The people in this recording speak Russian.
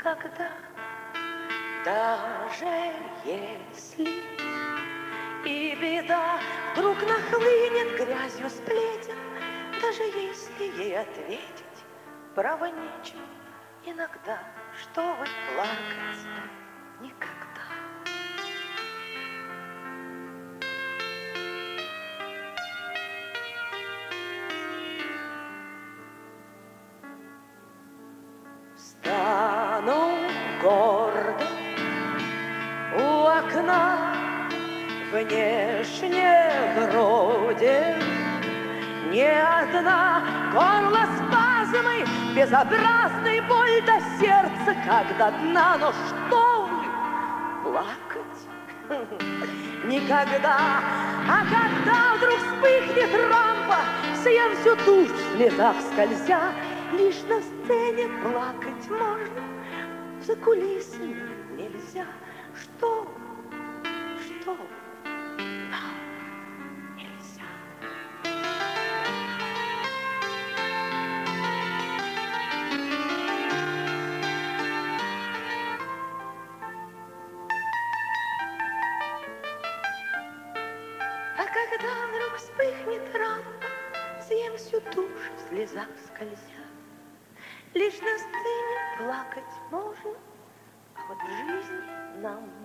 никогда. Даже если и беда вдруг нахлынет грязью сплетен, даже если ей ответить право нечем, иногда, чтобы плакать никогда. Стану гордо у окна, внешне вроде не одна, горло спазмы, безобразный боль до сердца, как до дна. Но что вы, плакать никогда. А когда вдруг вспыхнет рампа, съем всю тушь в слезах скользя, лишь на сцене плакать можно, за кулисами нельзя. Что? Нельзя. А когда вдруг вспыхнет рампа, съем всю тушь в слезах скользя, лишь на сцене плакать можно, а вот в жизни нам